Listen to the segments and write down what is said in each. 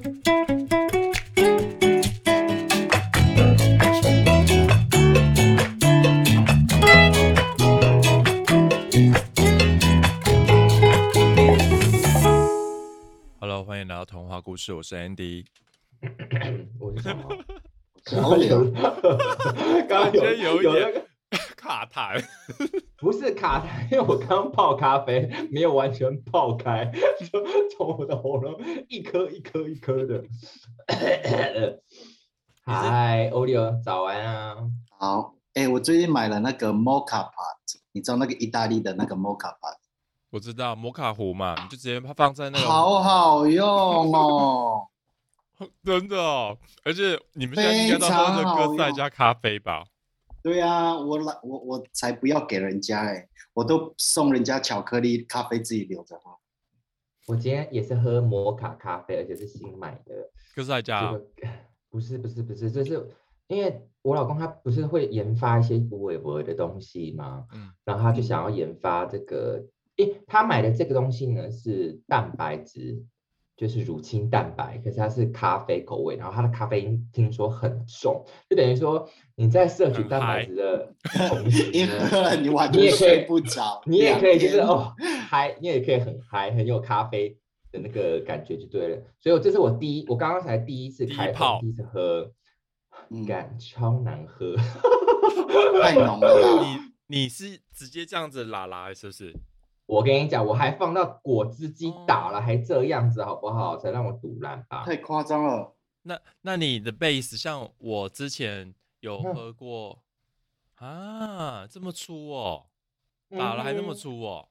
Hello， 欢迎来到童话故事，我是 Andy。 我是小毛。 小柳， 刚刚有那个卡痰， 不是卡痰，因为我刚泡咖啡没有完全泡开，就从我的喉咙一颗一颗一颗的。嗨，欧利欧，早安啊！ 好，我最近买了那个 Mocha Pot， 你知道那个意大利的那个 Mocha Pot？ 我知道摩卡壶嘛，你就直接放在那个， 好好用哦， 真的哦，而且你们现在应该都喝着哥赛加咖啡吧？ 对啊，我才不要给人家我都送人家巧克力咖啡自己留着喝。 我今天也是喝摩卡咖啡，而且是新买的。 哥赛加、 这个不是，就是因为我老公他不是会研发一些无微不微的东西吗？然后他就想要研发这个，他买的这个东西呢是蛋白质，就是乳清蛋白，可是它是咖啡口味，然后它的咖啡因听说很重，就等于说你在摄取蛋白质的同时呢， 你完全睡不着， 你也可以就是嗨，你也可以很嗨，很有咖啡的那个感觉就对了。所以这是我刚刚才第一次开封，第一次喝，感超难喝， 太浓了啦。 你是直接这样子拉是不是？ 我跟你讲，我还放到果汁机打了，还这样子好不好？才让我赌烂吧。 太夸张了。 那你的 base 像我之前有喝过啊，这么粗哦，打了还那么粗哦。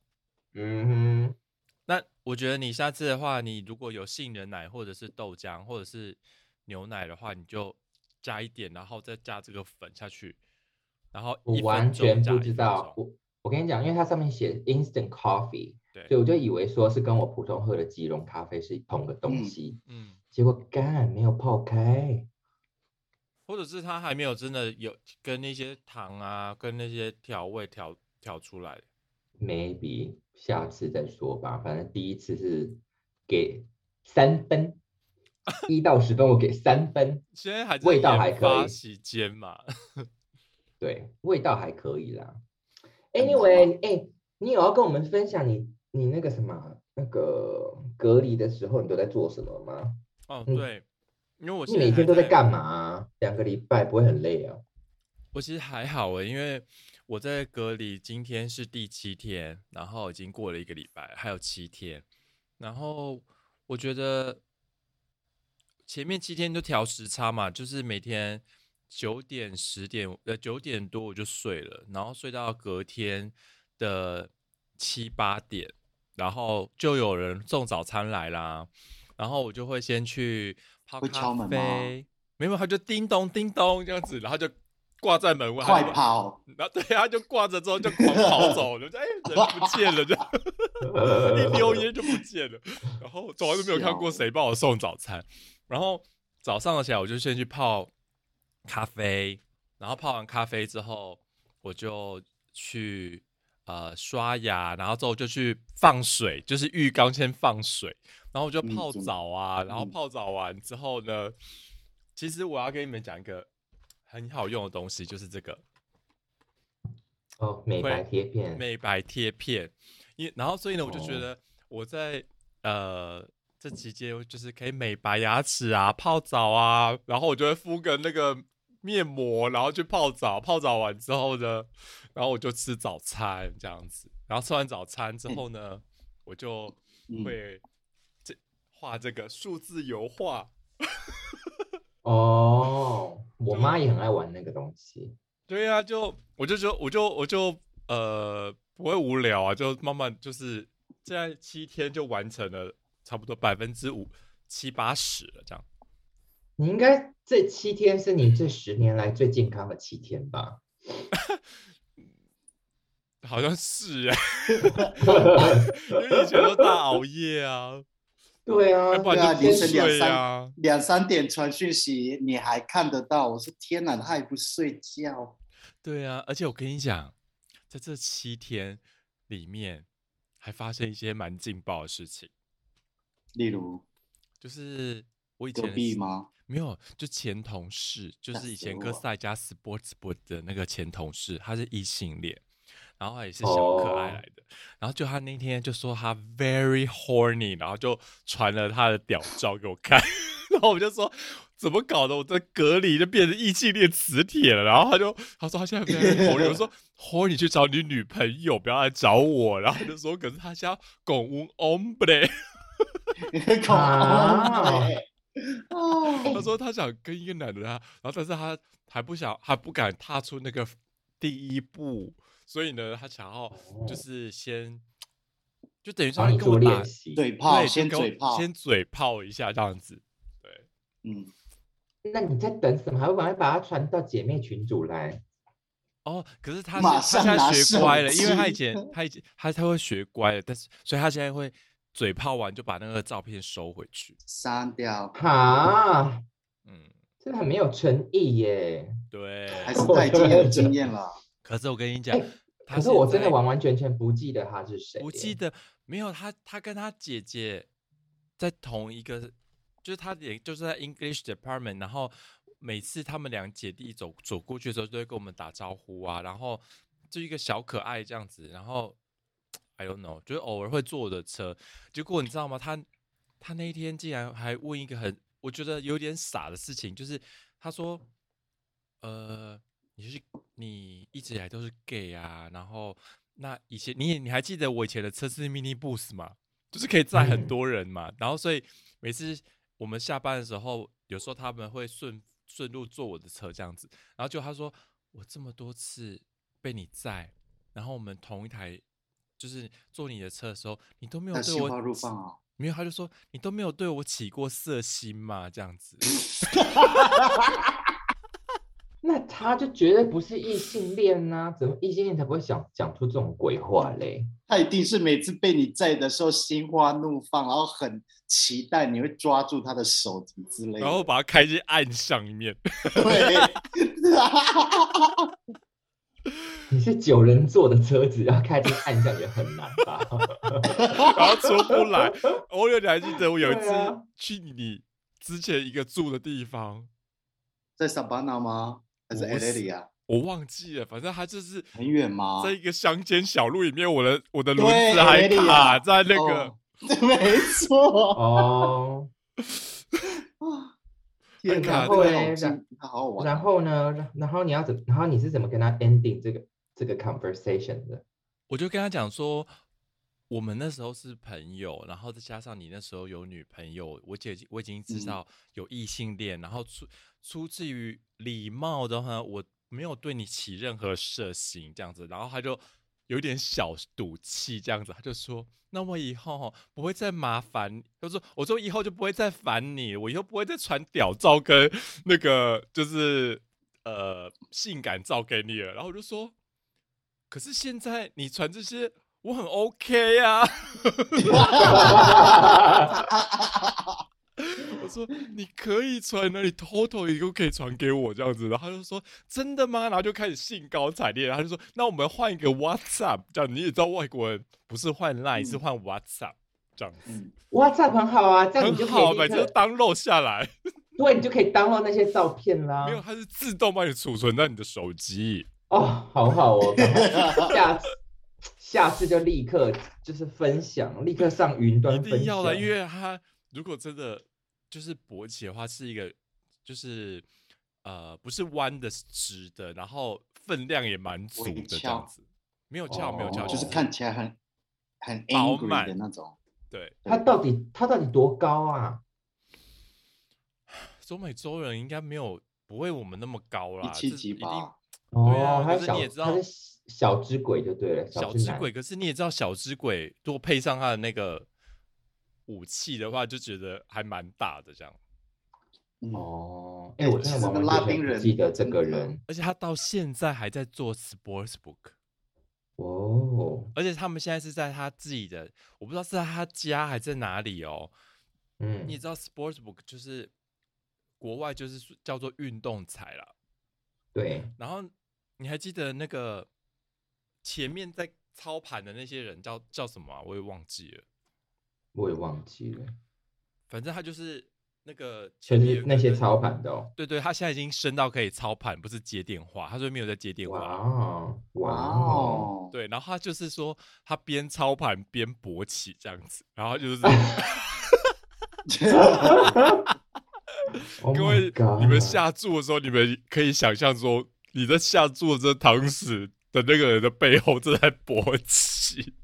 那我觉得你下次的话，你如果有杏仁奶或者是豆浆或者是牛奶的话，你就加一点，然后再加这个粉下去，然后我完全不知道。我跟你讲，因为它上面写 instant coffee， 所以我就以为说是跟我普通喝的即溶咖啡是同个东西。结果干没有泡开， 或者是它还没有真的有跟那些糖啊，跟那些调味调出来。 maybe 下次再说吧，反正第一次是给3分，1到10分我给3分。 现在还在味道还可以， 期间嘛， 对，味道还可以啦。Anyway，你有要跟我们分享你那个什么那个隔离的时候你都在做什么吗？ 对，因为你每天都在干嘛啊？2个礼拜不会很累啊？ 我其实还好因为我在隔离，今天是第7天，然后已经过了1个礼拜，还有7天。然后我觉得前面7天都调时差嘛，就是每天9点10点9点多我就睡了，然后睡到隔天的7、8点，然后就有人送早餐来啦，然后我就会先去泡咖啡，没有，他就叮咚叮咚这样子，然后就挂在门外， 快跑！ 然后对，他就挂着之后就狂跑走了，人不见了，就一溜烟就不见了。然后从来都没有看过谁帮我送早餐。然后早上起来我就先去泡咖啡，然后泡完咖啡之后，我就去刷牙，然后之后就去放水，就是浴缸先放水，然后我就泡澡啊，然后泡澡完之后呢，其实我要跟你们讲一个很好用的东西，就是这个美白贴片。 美白贴片，然后所以呢，我就觉得我在这期间就是可以美白牙齿啊，泡澡啊，然后我就会敷个那个面膜，然后去泡澡，泡澡完之后呢，然后我就吃早餐这样子，然后吃完早餐之后呢，我就会画这个数字油画。 我妈也很爱玩那个东西。 对啊，我就不会无聊啊，就慢慢就是现在7天就完成了，差不多5%、7、80%了这样。 你应该这7天是你这10年来最健康的7天吧？ 好像是因为以前都大熬夜啊。 对啊， 不然就不睡啊 ，2、3点传讯息你还看得到，我说天哪，他还不睡觉。 对啊，而且我跟你讲，在这7天里面还发生一些蛮劲爆的事情。 例如， 就是我以前隔壁吗？ 没有，就前同事，就是以前哥赛加 Sportsbook 的那个前同事，他是异性恋，然后他也是小可爱来的，然后就他那天就说他 very horny， 然后就传了他的屌照给我看，然后我就说怎么搞的，我在隔离就变成异性恋磁铁了，然后他说他现在 very horny， 我说 horny 去找你女朋友，不要来找我，然后他就说可是他现在拱un hombre。他说他想跟一个男的然后但是他还不敢踏出那个第一步，所以呢，他想要就是先就等于说他跟我打嘴炮，先嘴炮一下这样子，对， 那你在等什么？还会赶快把他传到姐妹群组来？ 哦，可是他现在学乖了，因为他以前他会学乖了，但是所以他现在会。嘴炮完就把那个照片收回去， 删掉。 哈，这很没有诚意耶。 对， 还是他已经有经验了。 可是我跟你讲， 可是我真的完完全全不记得他是谁， 不记得没有他跟他姐姐在同一个，就是他也就是在 English Department， 然后每次他们两姐弟走过去的时候，都会跟我们打招呼啊，然后就一个小可爱这样子，然后。I don't know， 就是偶尔会坐我的车，结果你知道吗？他那一天竟然还问一个我觉得有点傻的事情，就是他说，你一直以来都是 gay 啊，然后那以前你还记得我以前的车是 mini bus 吗？就是可以载很多人嘛，然后所以每次我们下班的时候，有时候他们会顺路坐我的车这样子，然后就他说我这么多次被你载，然后我们同一台。就是坐你的车的时候，你都没有对我没有，他就说你都没有对我起过色心嘛，这样子。 那他就绝对不是异性恋啊，怎么异性恋才不会讲出这种鬼话嘞？ 他一定是每次被你载的时候心花怒放，然后很期待你会抓住他的手之类的， 然后把他开进暗巷里面。 对。 你是9人座的车子，要开进暗巷也很难吧？ 然后出不来。欧六，你还记得我有一次去你之前一个住的地方， 在萨巴纳吗？还是 Alelia？ 我忘记了，反正他就是很远吗？ 在一个乡间小路里面，我的轮子还卡在那个， 没错哦。然后呢？然后呢？然后你要怎？然后你是怎么跟他 ending 这个 conversation 的？ 我就跟他讲说，我们那时候是朋友，然后再加上你那时候有女朋友，我已经知道有异性恋，然后出自于礼貌的话，我没有对你起任何色心这样子，然后他就有点小赌气这样子，他就说。那我以后不会再麻烦，我说以后就不会再烦你，我以后不会再传屌照跟那个就是性感照给你了。然后我就说，可是现在你传这些我很 OK 啊。我说你可以传啊，你偷偷一个可以传给我这样子，然后他就说真的吗？然后就开始兴高采烈，他就说那我们换一个 WhatsApp， 这样你也知道外国人不是换 Line，是换 WhatsApp 这样子。 WhatsApp 很好啊，这样你就可以很好，每次都download下来。 对，你就可以download那些照片啦。 没有，它是自动帮你储存在你的手机。 哦，好好哦，下次就立刻就是分享，立刻上云端分享。 一定要的，因为它如果真的就是勃起的话，是一个就是不是弯的，是直的，然后分量也蛮足的这样子。没有翘，没有翘， 就是看起来很饱满的那种。 对， 他到底多高啊？ 中美洲人应该不会我们那么高啦 ，170几吧。 哦， 可是你也知道他是小只鬼就对了， 小只鬼。可是你也知道，小只鬼如果配上他的那个武器的话，就觉得还蛮大的这样。 哦，我真的完全不记得这个人， 而且他到现在还在做 Sportsbook。 哦， 而且他们现在是在他自己的，我不知道是在他家还在哪里哦。你也知道 Sportsbook 就是国外就是叫做运动彩啦。 对。 然后你还记得那个前面在操盘的那些人叫什么啊？我也忘记了。 我也忘记了。 反正他就是那个就是那些操盘的哦。 对，他现在已经升到可以操盘，不是接电话。他说没有在接电话。 哇哦， 对，然后他就是说他边操盘边勃起这样子，然后就是各位你们下注的时候，你们可以想象说你在下注的这躺死的那个人的背后正在勃起。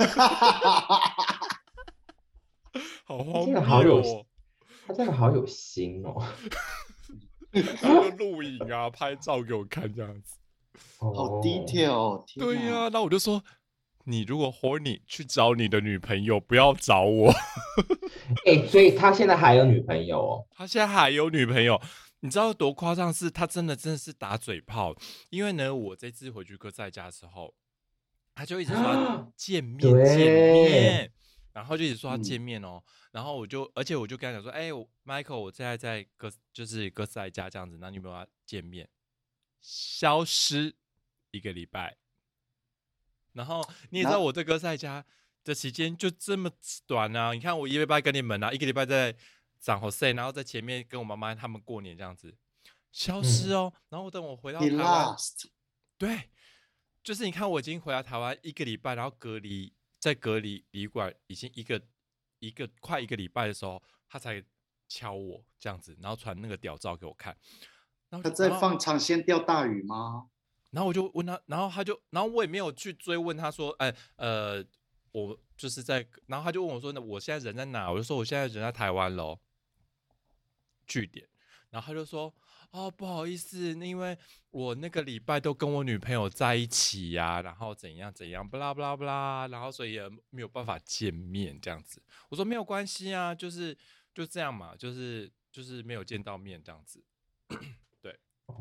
好荒谬哦！ 他真的好有心哦。 然后就录影啊，拍照给我看这样子， 好 detail 哦。 对呀，那我就说，你如果 horny 去找你的女朋友，不要找我。 所以他现在还有女朋友哦？ 他现在还有女朋友，你知道多夸张？是他真的是打嘴炮。因为呢，我这次回去哥在家的时候，他就一直说见面，然后就一直说要见面哦。然后而且我就跟他讲说，Michael， 我现在在哥在家这样子，那你有没有要见面？消失1个礼拜。然后你也知道我在哥在家的期间就这么短啊！你看我1个礼拜跟你们啊，1个礼拜在San Jose，然后在前面跟我妈妈他们过年这样子，消失哦。然后等我回到台湾，对，就是你看我已经回到台湾1个礼拜，然后在隔离旅馆已经快一个礼拜的时候，他才敲我这样子，然后传那个屌照给我看。 他在放长线钓大鱼吗？ 然后我就问他，然后我也没有去追问他说，我就是然后他就问我说，我现在人在哪？我就说我现在人在台湾咯。据点。然后他就说，不好意思，因为我那个礼拜都跟我女朋友在一起呀，然后怎样怎样，不啦不啦不啦，然后所以也没有办法见面这样子。我说没有关系啊，就这样嘛，就是没有见到面这样子。对。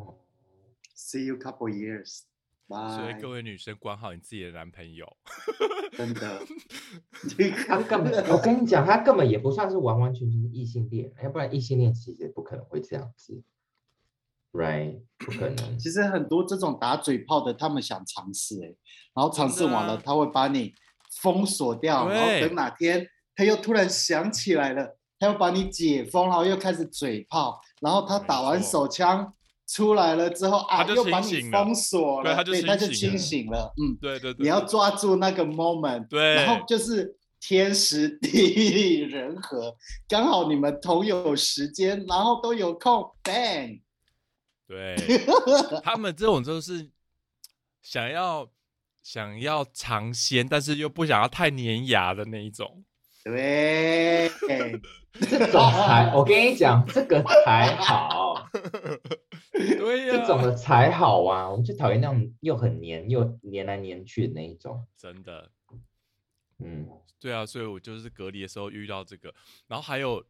See you couple years. Bye. 所以各位女生管好你自己的男朋友。 真的。 他根本，我跟你讲，他根本也不算是完完全全的异性恋，要不然异性恋其实也不可能会这样子。Right， 不可能。 其实很多这种打嘴炮的，他们想尝试然后尝试完了，他会把你封锁掉，然后等哪天他又突然想起来了，他又把你解封，然后又开始嘴炮，然后他打完手枪出来了之后又把你封锁了，对，他就清醒了。 对， 你要抓住那个 moment， 对， 然后就是天时地利人和，刚好你们同有时间，然后都有空 ，bang。 对，他们这种就是想要尝鲜，但是又不想要太粘牙的那一种。 对， 这种我跟你讲，这个才好。 对呀， 这种的才好啊！我们就讨厌那种又很黏又黏来黏去的那一种。 真的。对啊，所以我就是隔离的时候遇到这个，然后还有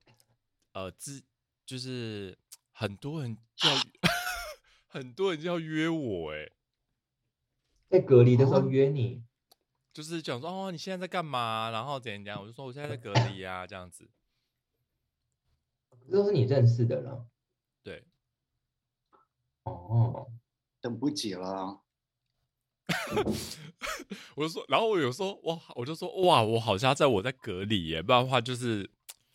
就是很多人要约我在隔离的时候约你， 就是讲说你现在在干嘛？然后怎样？我就说我现在在隔离啊，这样子。 都是你认识的了。 对。 等不及了。 我就说，然后我有说我就说哇，我好像我在隔离耶，不然的话就是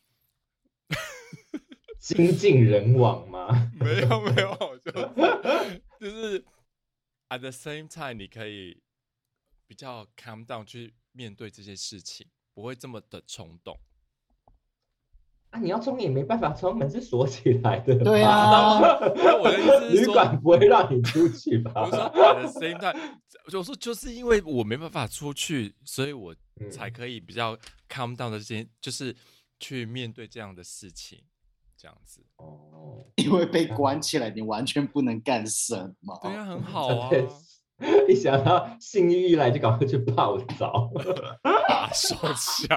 精尽人亡吗？ 没有，就是 at the same time 你可以比较 calm down 去面对这些事情，不会这么的冲动。 你要冲也没办法，冲门是锁起来的。 对啊， 我的意思是说， 旅馆不会让你出去吧？ 我说 at the same time， 我说就是因为我没办法出去，所以我才可以比较 calm down 的这些，就是去面对这样的事情，这样子。 因为被关起来，你完全不能干什么。 对啊，很好啊。 一想到性欲一来就赶快去泡澡， 打手枪。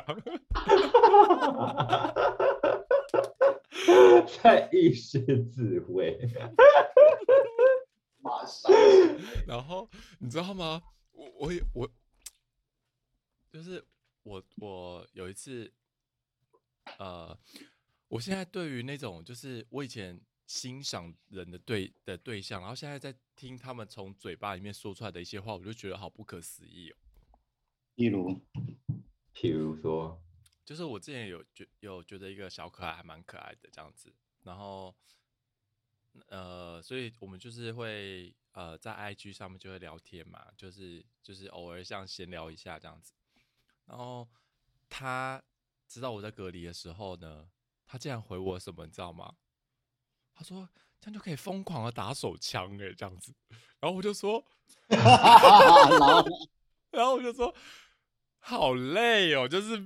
在浴室自慰， 马上。 然后你知道吗？我就是我有一次，我现在对于那种就是我以前欣赏人的对象，然后现在在听他们从嘴巴里面说出来的一些话，我就觉得好不可思议哦。 例如， 比如说， 就是我之前有觉得一个小可爱还蛮可爱的这样子，然后所以我们就是会在 IG 上面就会聊天嘛，就是偶尔像闲聊一下这样子。然后他知道我在隔离的时候呢，他竟然回我什么你知道吗？他说这样就可以疯狂的打手枪这样子。然后我就说然后我就说好累哦，就是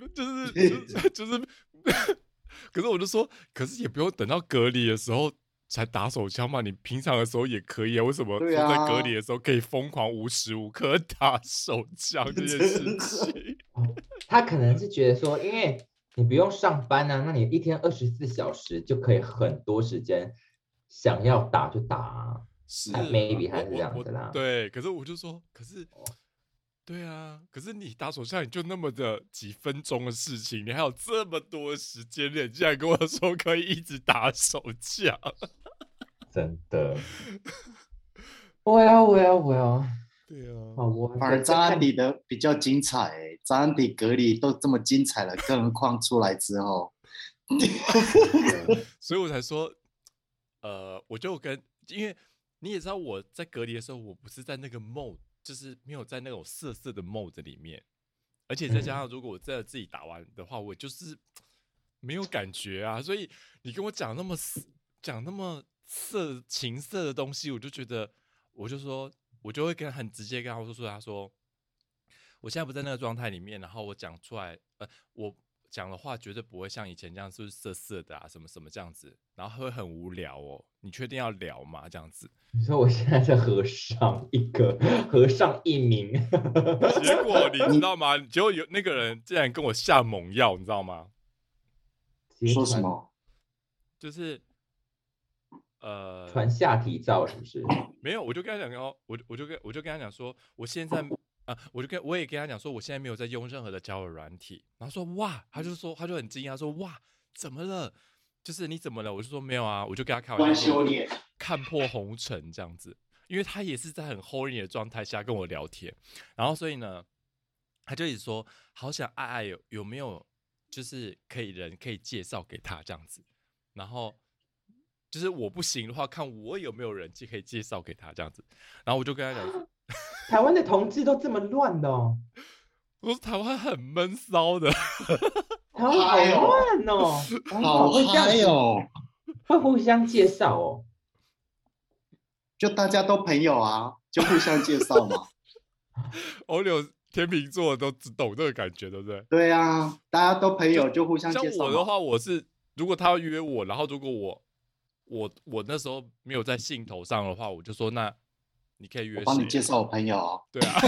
可是我就说，可是也不用等到隔离的时候才打手枪嘛，你平常的时候也可以啊。为什么说在隔离的时候可以疯狂无时无刻打手枪这件事情？ 他可能是觉得说，因为你不用上班啊，那你一天24小时就可以很多时间，想要打就打啊。 是 ，maybe 他是这样子啦。 对，可是我就说，可是。对啊，可是你打手枪也就那么的几分钟的事情，你还有这么多时间，你竟然跟我说可以一直打手枪， 真的。我要。 对啊， 反而张安迪的比较精彩张安迪隔离都这么精彩了，更何况出来之后， 所以我才说，我就因为你也知道我在隔离的时候，我不是在那个 mode。就是没有在那种色的 mode 里面，而且再加上如果我真的自己打完的话，我就是没有感觉啊。所以你跟我讲那么情色的东西，我就觉得，我就会很直接跟他说，我现在不在那个状态里面，然后我讲出来，我讲的话绝对不会像以前这样，是不是色的啊，什么什么这样子，然后会很无聊哦。你确定要聊吗？这样子？ 你说我现在是和尚一名， 结果你知道吗？结果有那个人竟然跟我下猛药，你知道吗？ 说什么？ 就是传下体照是不是？ 没有，我就跟他讲我就跟他讲说，我现在我也跟他讲说，我现在没有在用任何的交友软体。然后说哇，他就很惊讶说哇，怎么了？就是你怎么了？我就说没有啊，我就跟他开玩笑说看破红尘这样子，因为他也是在很 horny 的状态下跟我聊天，然后所以呢，他就一直说好想爱有没有就是可以介绍给他这样子，然后就是我不行的话，看我有没有人可以介绍给他这样子，然后我就跟他讲说， 台湾的同志都这么乱的哦。 我说台湾很闷骚的。 台湾好乱哦， 好嗨哦， 会互相介绍哦， 就大家都朋友啊，就互相介绍嘛。 欧柳天秤座都只懂这个感觉，对不对？ 对啊，大家都朋友就互相介绍。 像我的话，我是如果他要约我，然后如果我那时候没有在兴头上的话，我就说那你可以约谁？ 我帮你介绍我朋友哦。 对啊。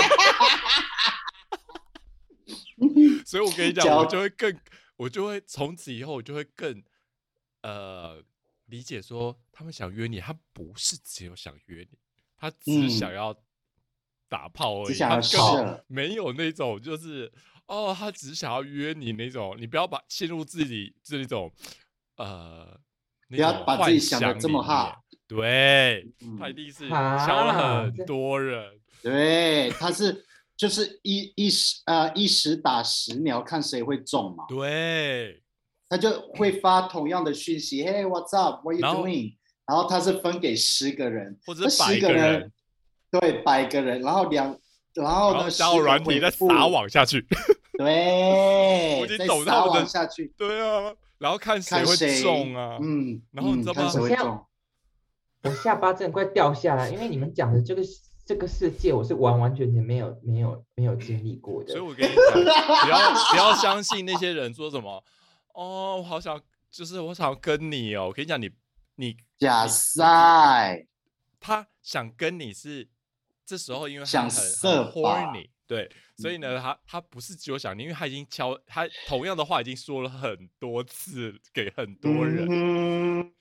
所以我跟你讲，我就会从此以后我就会更理解说，他们想约你，他不是只有想约你，他只想要打炮而已，他根本没有那种就是他只想要约你那种，你不要陷入自己这那种不要把自己想的这么好。 对，他一定是敲了很多人。 对，他是就是一时打10鸟，看谁会中嘛。 对， 他就会发同样的讯息 ，Hey what's up, what you doing？ 然后他是分给10个人， 或者100个人， 对，100个人，然后呢， 交友软体再撒网下去。 对， 我已经抖到网下去。 对啊，然后看谁会中啊。然后你知道吗？ 我下巴真的快掉下来，因为你们讲的这个世界，我是完完全全没有经历过的。 所以我跟你讲，不要相信那些人说什么我好想，就是我想跟你哦。我跟你讲，你假赛， 他想跟你是这时候，因为他很 horny， 对，所以呢，他不是只有想你，因为他已经他同样的话已经说了很多次给很多人。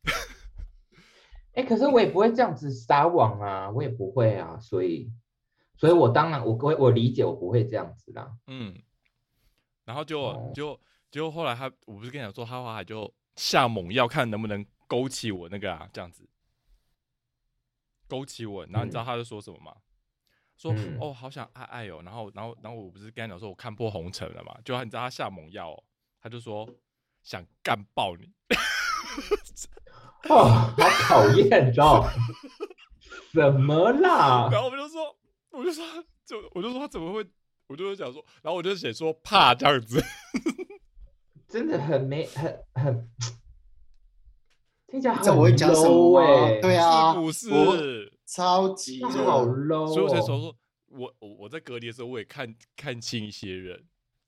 可是我也不会这样子撒网啊，我也不会啊，所以我当然我理解我不会这样子啦。 然后就后来我不是跟你讲说，他还就下猛药，看能不能勾起我那个这样子，勾起我。然后你知道他就说什么吗？ 说哦好想爱爱哦，然后我不是跟他讲说我看破红尘了嘛，就你知道他下猛药哦，他就说想干爆你。 哦，好讨厌哦！怎么啦？ 然后我就说他怎么会？我就讲说，然后我就写说怕这样子， 真的很听起来很这我会讲什么吗？对啊， 是不是？ 我超级的好 low 所以我才说我在隔离的时候，我也看清一些人。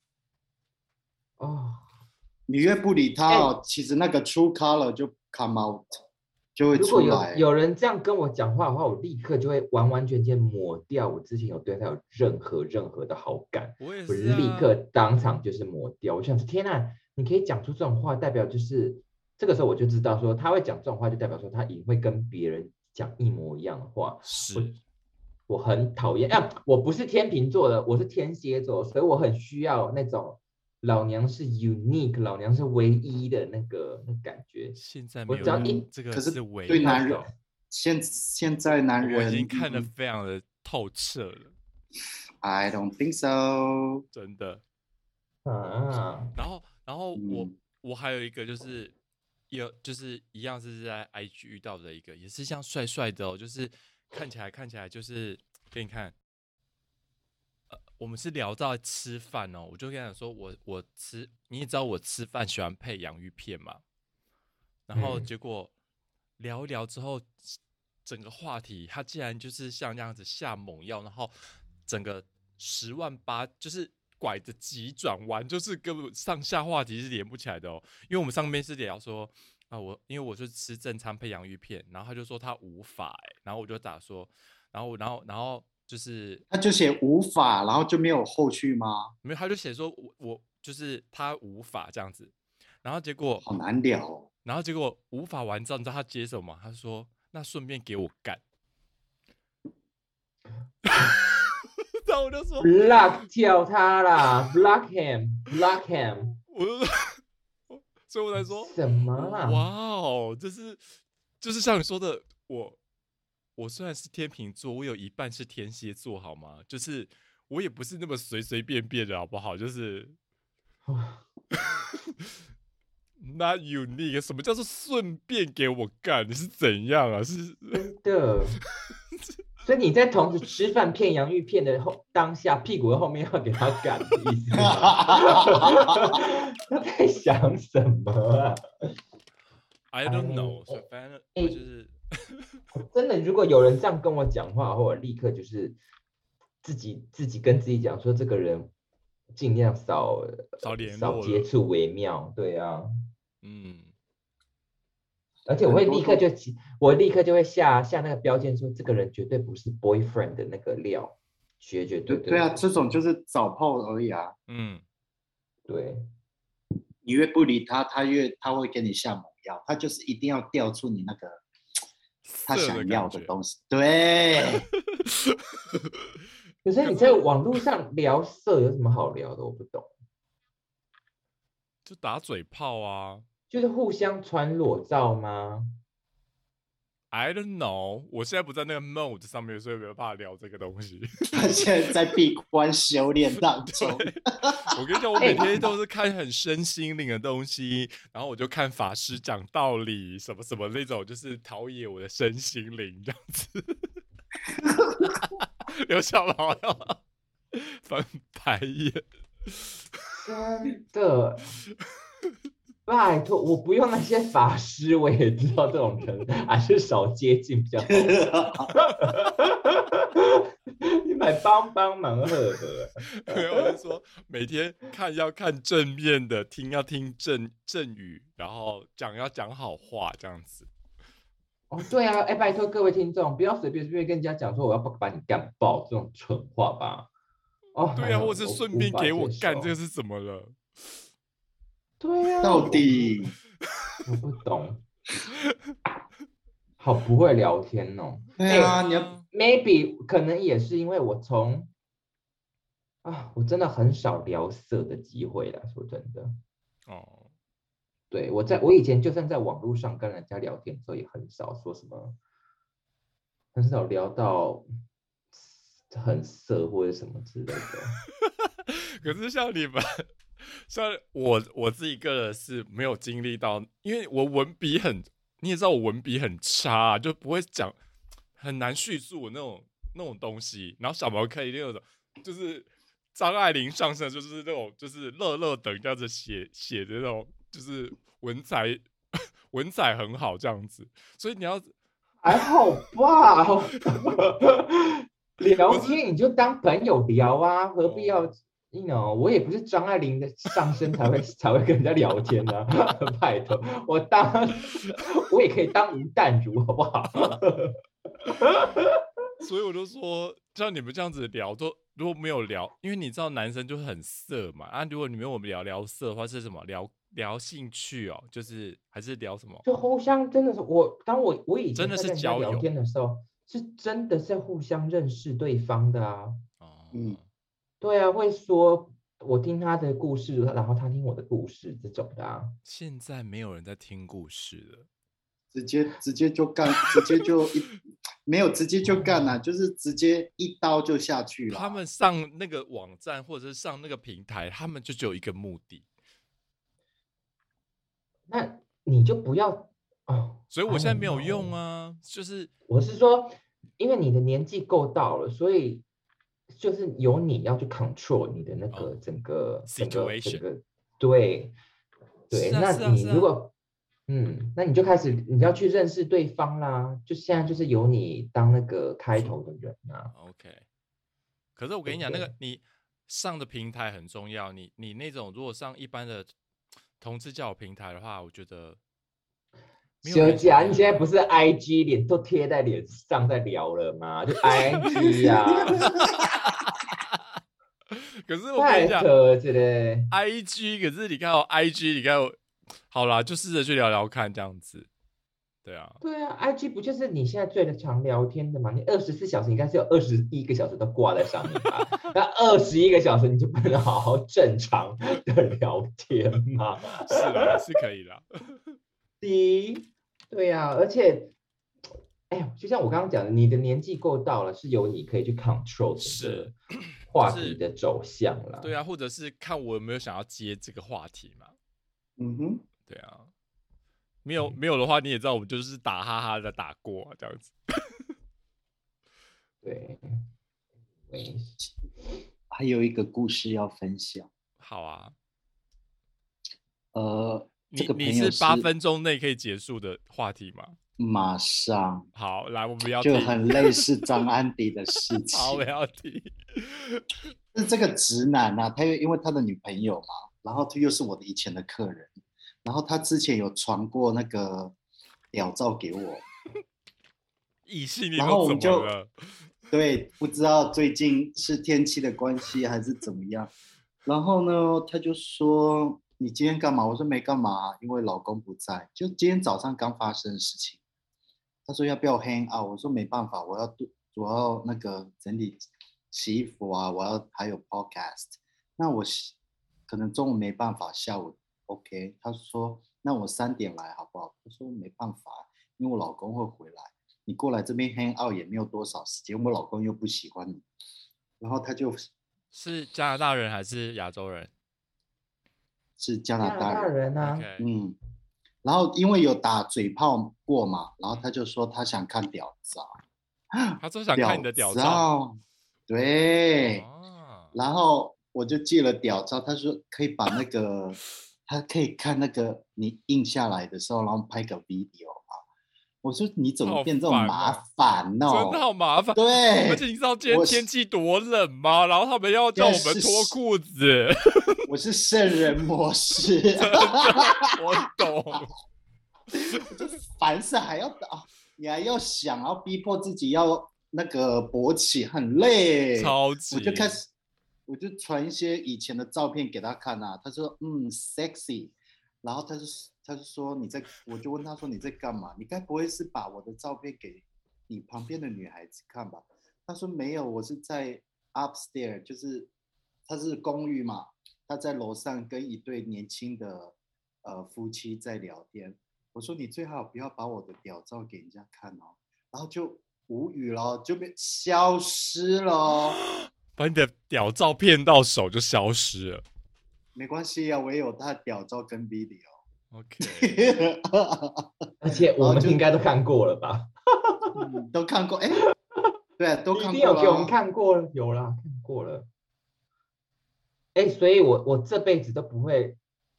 哦， 你越不理他其实那个 true color 就 come out。就会出来。 如果有人这样跟我讲话的话，我立刻就会完完全全抹掉我之前有对他有任何的好感。 我也是、我立刻当场就是抹掉。我想说，天哪，你可以讲出这种话，代表就是这个时候我就知道说他会讲这种话，就代表说他也会跟别人讲一模一样的话。 是， 我很讨厌我不是天秤座的，我是天蝎座，所以我很需要那种。老娘是 unique， 老娘是唯一的那感觉。 现在没有这个是唯一。 对男人，现在男人我已经看得非常的透彻了。 I don't think so。 真的。 啊。 然后我还有一个就是一样是在 IG 遇到的一个，也是像帅帅的哦，就是看起来就是给你看。我们是聊到吃饭哦，我就跟他讲说我吃，你也知道我吃饭喜欢配洋芋片嘛，然后结果聊一聊之后，整个话题他竟然就是像这样子下猛药，然后整个10万8就是拐着急转弯，就是根本上下话题是连不起来的哦。因为我们上面是聊说因为我是吃正餐配洋芋片，然后他就说他无法然后我就打说，然后。就是他就写无法，然后就没有后续吗？ 没有，他就写说我就是他无法这样子，然后结果好难聊哦。 然后结果无法完之后，你知道他接什么吗？他说那顺便给我干。然后我就说 block 掉他啦，block him。 我就说，所以我才说什么啊？ 哇哦，就是像你说的，我虽然是天秤座，我有一半是天蝎座，好吗？就是我也不是那么随随便便的，好不好？就是not unique， 什么叫做顺便给我干？你是怎样啊？是真的。所以你在同时吃饭片洋芋片的当下，屁股的后面要给他干的意思吗？他在想什么啊 ？I don't know， 所以反正我就是真的，如果有人这样跟我讲话，我立刻就是自己跟自己讲说，这个人尽量少接触为妙。对啊，而且我立刻就会下那个标签说，这个人绝对不是 boyfriend 的那个料，绝对。 对啊，这种就是早炮而已啊。 对。 你越不理他，他会给你下猛药，他就是一定要调出你那个他想要的东西。对。 可是你在网络上聊色有什么好聊的？我不懂。 就打嘴炮啊。 就是互相传裸照吗 ？I don't know， 我现在不在那个 mode 上面，所以没有办法聊这个东西。 他现在在闭关修炼当中。 我跟你讲，我每天都是看很身心灵的东西，然后我就看法师讲道理，什么什么那种，就是陶冶我的身心灵这样子。刘小毛要翻白眼。 真的。拜托，我不用那些法师，我也知道这种人还是少接近比较好。你买帮蛮好的。 没有，我是说每天要看正面的，要听正语，然后要讲好话这样子。 哦，对啊，拜托各位听众，不要随便跟人家讲说我要把你干爆这种蠢话吧。哦， 对啊，或是顺便给我干，这个是怎么了？ 对啊， 到底我不懂，好不会聊天哦。 对啊，你要 maybe 可能也是因为我我真的很少聊色的机会啦，说真的。 哦， 对，我以前就算在网络上跟人家聊天的时候，也很少说什么，很少聊到很色或者什么之类的。 可是像你们，像我自己个人是没有经历到，因为我文笔你也知道我文笔很差，就不会讲，很难叙述那种东西。然后小毛可以那种，就是张爱玲上身，就是那种就是乐乐等这样子写的那种，就是文采很好这样子。所以你要还好吧，聊天你就当朋友聊啊，何必要我也不是张爱玲的上身才会跟人家聊天呢、啊，拜托，我也可以当吴淡如，好不好？ 所以我就说，像你们这样子聊，如果没有聊，因为你知道男生就是很色嘛，啊，如果你们我们聊色的话是什么？聊兴趣哦，就是还是聊什么？ 就互相真的是我以前真的是在跟人家聊天的时候，是真的是互相认识对方的啊。对啊，会说我听他的故事，然后他听我的故事这种的啊。 现在没有人在听故事了， 直接就干，直接就没有直接就干了，就是直接一刀就下去了。 他们上那个网站或者是上那个平台，他们就只有一个目的。 那你就不要所以我现在没有用啊，就是我是说，因为你的年纪够到了，所以就是由你要去 control 你的那个整个 situation。 对，那你如果啊那你就开始你要去认识对方啦，就现在就是由你当那个开头的人啊。 OK， 可是我跟你讲，那个你上的平台很重要，你那种如果上一般的同志交友平台的话，我觉得小贾，你现在不是 IG 脸都贴在脸上在聊了吗？就 IG 呀。 可是我跟你讲，IG 可是你看IG 你看好啦，就试着去聊聊看这样子。对啊 ，IG 不就是你现在最常聊天的吗？你24小时应该是有21个小时都挂在上面吧？那21个小时你就不能好好正常的聊天吗？ 是啦，是可以啦。 对呀，而且，就像我刚刚讲的，你的年纪够到了，是由你可以去 control 整个话题的走向啦。 对啊，或者是看我有没有想要接这个话题嘛。对啊。没有的话，你也知道，我们就是打哈哈的打过这样子。 对， 还有一个故事要分享。 好啊。 你是8分钟内可以结束的话题吗？ 马上。 好，来，我们要就很类似张安迪的事情。 好，我要听。 是这个直男啊，他因为他的女朋友嘛，然后他又是我的以前的客人，然后他之前有传过那个屌照给我， 异性恋， 然后我们就对，不知道最近是天气的关系还是怎么样，然后呢，他就说你今天干嘛？我说没干嘛，因为老公不在，就今天早上刚发生的事情。他说要不要 hang out？ 我说没办法，我要那个整理洗衣服啊，还有 podcast。那我可能中午没办法，下午 OK。他说那我3点来好不好？我说没办法，因为我老公会回来，你过来这边 hang out 也没有多少时间，我老公又不喜欢你。然后他是加拿大人还是亚洲人？ 是加拿大人啊。 然后因为有打嘴炮过嘛，然后他就说他想看屌照。 他就想看你的屌照。 对。然后我就寄了屌照，他说可以把那个他可以看那个你印下来的时候，然后拍个 video 啊。我说你怎么变这么麻烦呢？ 真的好麻烦。 对， 而且你知道今天天气多冷吗？然后他们要叫我们脱裤子。 我是圣人模式。 我懂。 凡事还要你还要想，然后逼迫自己要那个勃起，很累。 超级。 我就传一些以前的照片给他看啊，他说sexy， 然后他就说我就问他说你在干嘛？你该不会是把我的照片给你旁边的女孩子看吧？他说没有，我是在 upstairs， 就是他是公寓嘛，他在楼上跟一对年轻的夫妻在聊天。我说你最好不要把我的屌照给人家看哦。然后就无语了，就被消失了。 把你的屌照骗到手就消失了。 没关系啊，我也有他的屌照跟 video。OK。 而且我们应该都看过了吧？ 都看过，对，都看过了。 一定有给我们看过了，有啦，看过了。所以我这辈子都不会。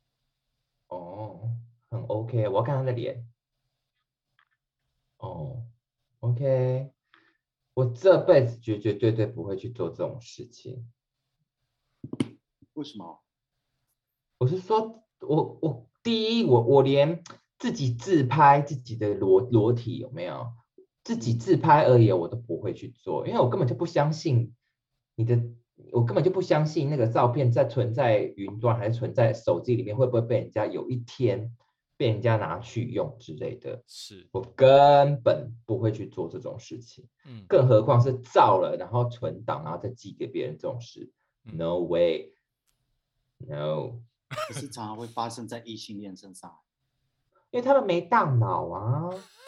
很 OK， 我要看他的脸。OK， 我这辈子绝绝对对不会去做这种事情。 为什么？ 我是说，我第一，我连自己自拍自己的裸体有没有？自己自拍而已，我都不会去做，因为我根本就不相信我根本就不相信那个照片存在云端还是存在手机里面，会不会被人家有一天被人家拿去用之类的。 是我根本不会去做这种事情。更何况是照了然后存档然后再寄给别人这种事。No way， no。 可是常常会发生在异性恋身上， 因为他们没大脑啊。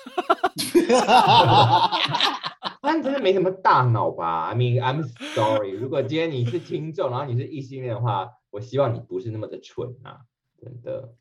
他们真的没什么大脑吧 ？I mean, I'm sorry。如果今天你是听众，然后你是异性恋的话，我希望你不是那么的蠢啊，真的。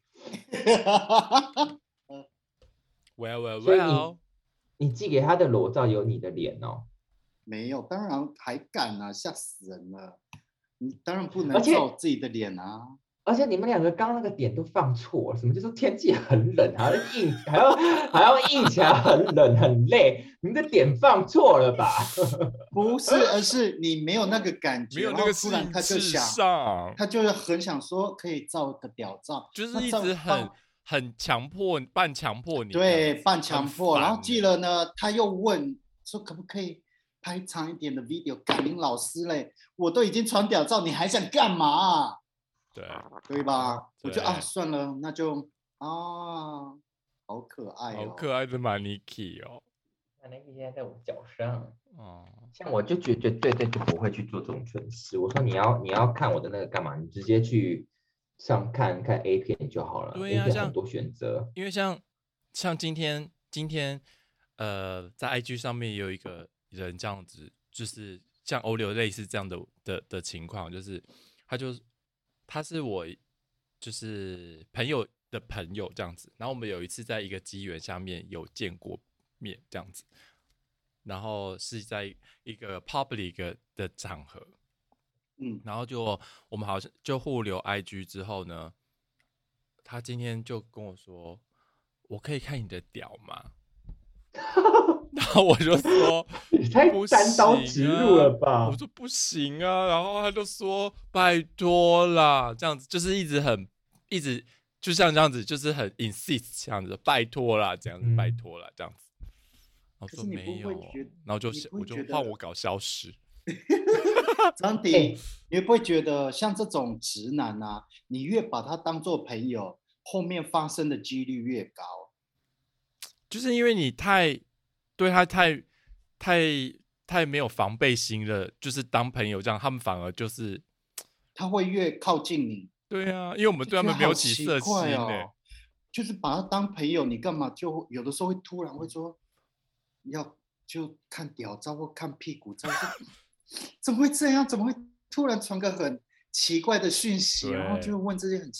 Well。 你寄给他的裸照有你的脸哦？ 没有，当然还敢啊，吓死人了！你当然不能照自己的脸啊。 而且你们两个刚刚那个点都放错了，什么就是天气很冷，还要硬起来很冷很累，你们的点放错了吧？ 不是，而是你没有那个感觉， 没有那个突然他就想，他就是很想说可以照个屌照， 就是一直很强迫，半强迫你。 对，半强迫，然后寄了呢，他又问说可不可以拍长一点的 video， 干你老师嘞，我都已经传屌照，你还想干嘛？对吧？我就算了，那就好可爱哦， 好可爱的马尼基哦。 马尼基现在在我脚上。像我就绝对就不会去做这种蠢事。我说你要看我的那个干嘛？你直接去上看 A 片就好了。 对啊， A 片很多选择。 因为像今天在 IG 上面有一个人这样子，就是像欧流类似这样的情况，就是他是我就是朋友的朋友这样子，然后我们有一次在一个机缘下面有见过面这样子，然后是在一个 public 的场合，然后我们好像就互留 IG 之后呢，他今天就跟我说，我可以看你的屌吗？然后我就说你太单刀直入了吧。 我说不行啊，然后他就说拜托啦，这样子就是一直就像这样子，就是很 insist 这样子，拜托啦，这样子，拜托啦，这样子。我说没有，然后我就换我搞消失。 张迪，你会不会觉得像这种直男啊，你越把他当做朋友，后面发生的几率越高？ 就是因为你对他太没有防备心了，就是当朋友这样，他们反而就是他会越靠近你。 对啊，因为我们对他们没有起色心就是把他当朋友，你干嘛就有的时候会突然会说就看屌照或看屁股照，怎么会这样？怎么会突然传个很奇怪的讯息，然后就问这些很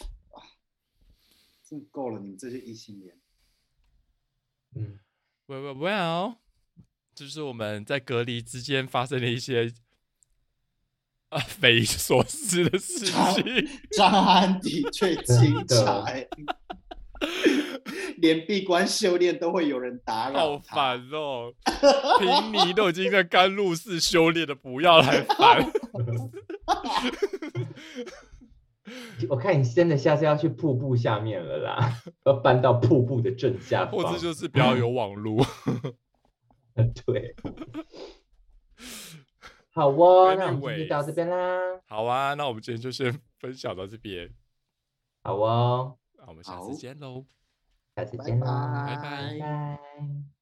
真的够了，你们这些异性恋。 Well， 就是我们在隔离之间发生了一些匪夷所思的事情。 张安的确精彩，连闭关修炼都会有人打扰他， 好烦哦！平尼都已经在甘露寺修炼了，不要来烦。 我看你真的下次要去瀑布下面了啦，要搬到瀑布的正下方， 或者就是不要有网路。 对，好哦，那我们今天就到这边啦。 好啊，那我们今天就先分享到这边。 好哦， 那我们下次见喽， 下次见喽， 拜拜。